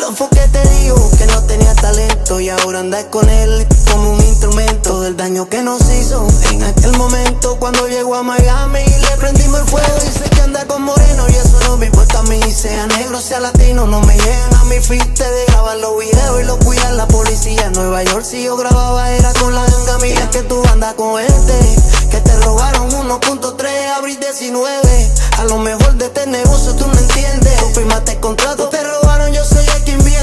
¿Cuándo fue que te dijo que no tenía talento? Y ahora andas con él como un instrumento del daño que nos hizo en aquel momento cuando llegó a Miami y le prendimos el fuego. Dice que anda con moreno y eso no me importa a mí. Sea negro, sea latino, no me llegan a mi feed. Te graban los videos y los cuida la policía. En Nueva York si yo grababa era con la ganga mía. Que tú andas con gente que te robaron 1.3 abril 19. A lo mejor de este negocio tú no entiendes.